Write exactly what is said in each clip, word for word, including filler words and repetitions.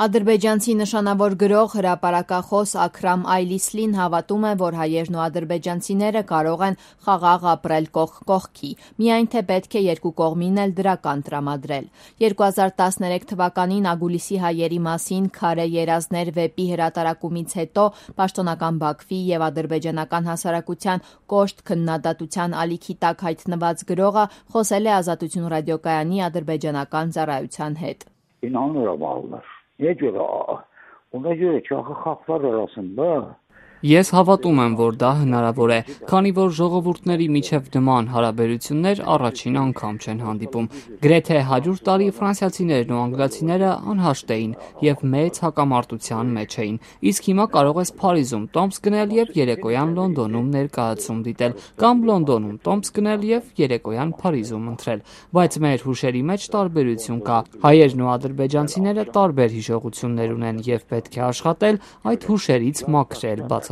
Ադրբեջանցի նշանավոր գրող, հրապարակախոս Աքրամ Այլիսլին հավատում է, որ հայերն ու ադրբեջանցիները կարող են խաղաղ ապրել կողք կողքի, միայն թե պետք է երկու կողմին էլ դրական տրամադրել։ երկու հազար տասներեք թվականին Ագուլիսի հայերի մասին «Քարե երազներ» վեպի հրատարակումից հետո պաշտոնական Բաքվի եւ ադրբեջանական հասարակության կոշտ քննադատության ալիքի տակ հայտնված գրողը խոսել է Ազատություն ռադիոկայանի ադրբեջանական ծառայության հետ։ Niyə görə? Ona görə ki, axı xalqlar arasında Ես հավատում եմ, որ դա հնարավոր է, քանի որ ժողովուրդների միջև նման հարաբերություններ առաջին անգամ չեն հանդիպում։ Գրեթե հարյուր տարի ֆրանսիացիներն ու անգլիացիները անհաշտ էին եւ մեծ հակամարտության մեջ էին։ Իսկ հիմա կարող ես Փարիզում տոմս գնել եւ երեկոյան Լոնդոնում ներկայացում դիտել, կամ Լոնդոնում տոմս գնել եւ երեկոյան Փարիզում ընթրել։ Բայց մեր հուշերի մեջ տարբերություն կա։ Հայերն ու ադրբեջանցիները տարբեր հիշողություններ ունեն եւ պետք է աշխատել այդ հուշերից մաքրել բաց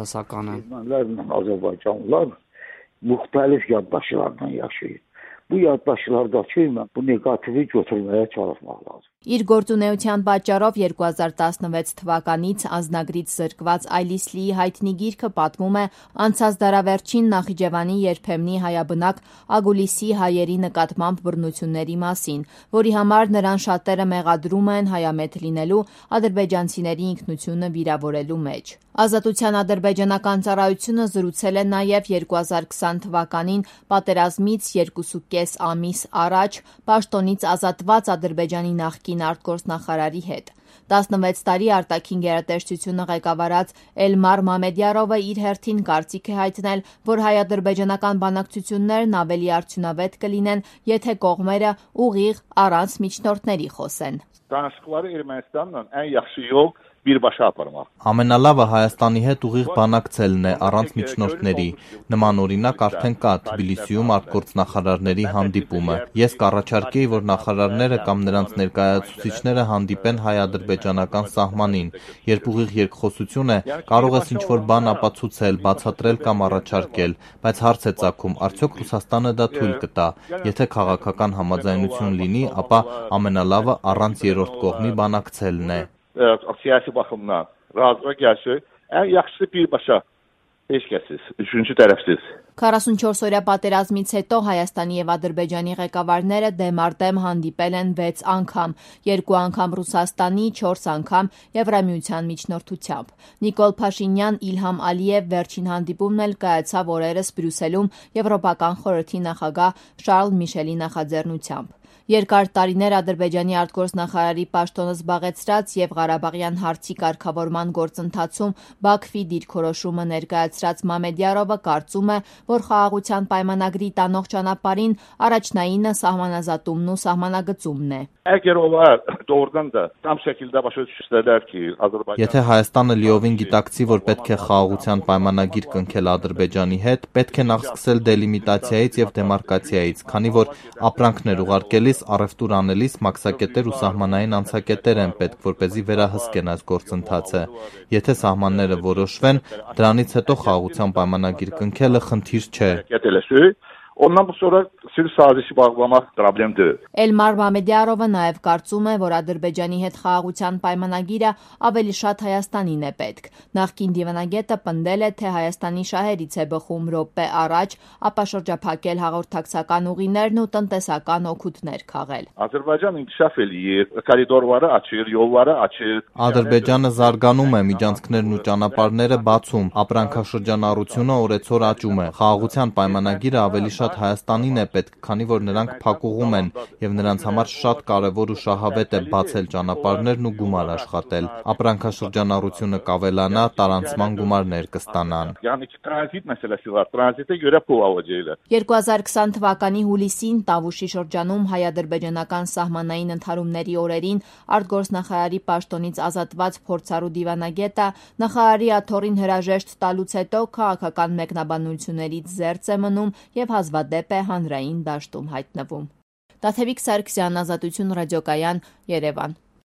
Azərbaycanlılar müxtəlif yaddaşlarla yaşayır. Bu yaddaşlardakı bu negativi götürməyə çalışmaq lazım. Իր գործունեության պատճառով երկու հազար տասնվեց թվականից անձնագրից զրկված Այլիսլիի հայտնի գիրքը պատմում է անցած դարավերջին Նախիջևանի երբեմնի հայաբնակ Ագուլիսի հայերի նկատմամբ բռնությունների մասին, որի համար նրան շատերը մեղադրում են հայամետ լինելու, ադրբեջանցիների ինքնությունը վիրավորելու մեջ։ Ազատության ադրբեջանական ծառայությունը զրուցել է նաև երկու հազար քսան թվականին պատերազմից երկուսուկես ամիս առաջ պաշտոնից ազատված Ադրբեջանի նախկին արտգործնախարարի հետ։ տասնվեց տարի արտաքին գերատեսչությունը ղեկավարած Էլմար Մամեդյարովը իր հերթին կարծիք է հայտնել, որ հայ-ադրբեջանական բանակցություններն ավելի արդյունավետ կլինեն, եթե կողմերը ուղիղ առանց միջնորդների խոսեն։ Danışıqları Ermənistanla ən yaxşı yol birbaşa aparmaq։ Ամենալավը Հայաստանի հետ ուղիղ բանակցելն է առանց միջնորդների։ Նման օրինակ արդեն կա Թբիլիսիում արտգործնախարարների հանդիպումը։ Ես կառաջարկեի, որ նախարարները կամ նրանց ներկայացուցիչները հանդիպեն հայ-ադրբեջանական սահմանին։ Երբ ուղիղ երկխոսություն է, կարող ես ինչ-որ բան ապացուցել, բացատրել կամ առաջարկել, բայց հարց է ծագում, արդյոք Ռուսաստանը դա թույլ կտա։ Եթե քաղաքական համաձայնություն լինի, ապա ամենալավը առանց երրորդ կողմի բանակցելն է։ Siyasi baxımdan razılığa gəlsə, ən yaxşısı birbaşa heç kəssiz, üçüncü tərəfsiz։ քառասունչորս-օրյա պատերազմից հետո Հայաստանի եւ Ադրբեջանի ղեկավարները դեմարտեմ հանդիպել են վեց անգամ, երկու անգամ Ռուսաստանի, չորս անգամ Եվրամիության միջնորդությամբ։ Նիկոլ Փաշինյան, Իլհամ Ալիև վերջին հանդիպումն էլ կայացավ օրերս Բրյուսելում Եվրոպական խորհրդի նախագահ Շարլ Միշելի նախաձեռնությամբ։ Երկար տարիներ Ադրբեջանի արտգործնախարարի պաշտոնը զբաղեցրած եւ Ղարաբաղյան հարցի կարգավորման գործընթացում Բաքվի դիրքորոշումը ներկայացրած Մամեդյարովը կարծում է, որ խաղաղության պայմանագրի տանող ճանապարհին առաջնայինը սահմանազատումն ու սահմանագծումն է։ Əgər onlar doğrudan da tam şəkildə başa düşsələr ki, Azərbaycan Եթե Հայաստանը լիովին գիտակցի, որ պետք է խաղաղության պայմանագիր կնքել Ադրբեջանի հետ, պետք է նախ սկսել դելիմիտացիայից եւ դեմարկացիայից, քանի որ ապրանքներ ուղարկելիս առևտուր անելիս մաքսակետեր ու սահմանային անցակետեր են պետք, որպեսզի վերահսկեն այս գործընթացը։ Եթե սահմանները որոշվեն, դրանից հետո խաղաղության պայմանագիր կնքելը խնդիր չէ։ Ondan bu sonra sülh sazişi bağlamaq problem deyil։ Էլմար Մամեդյարովը նաև կարծում է, որ Ադրբեջանի հետ խաղաղության պայմանագիրը ավելի շատ Հայաստանին է պետք։ Նախկին դիվանագետը պնդել է, թե Հայաստանի շահերից է բխում րոպե առաջ, ապա շրջափակել հաղորդակցական ուղիներն ու տնտեսական օգուտներ քաղել։ Ադրբեջանը inkişaf eləyir, koridorları açır, yolları açır։ Ադրբեջանը զարգանում է, միջանցքներն ու ճանապարհները բացում, ապրանքաշրջանառությունը օրեցօր աճում է։ Խաղաղության պայմանագիրը ավելի շատ Հայաստանին է պետք, քանի որ նրանք փակուղում են եւ նրանց համար շատ կարեւոր ու շահավետ է բացել ճանապարհներն ու գումար աշխատել։ Ապրանքաշրջանառությունը կավելանա, տարանցման գումարներ կստանան։ երկու հազար քսան թվականի հուլիսին Տավուշի շրջանում հայ-ադրբեջանական սահմանային ընդհարումների օրերին արտգործնախարարի պաշտոնից ազատված փորձառու դիվանագետը նախարարի աթոռին հրաժեշտ տալուց հետո քաղաքական մեկնաբանություններից զերծ է մնում եւ հազվադեպ է հանրային դաշտում հայտնվում։ Տաթևիկ Սարգսյան, Ազատություն ռադիոկայան, Երևան։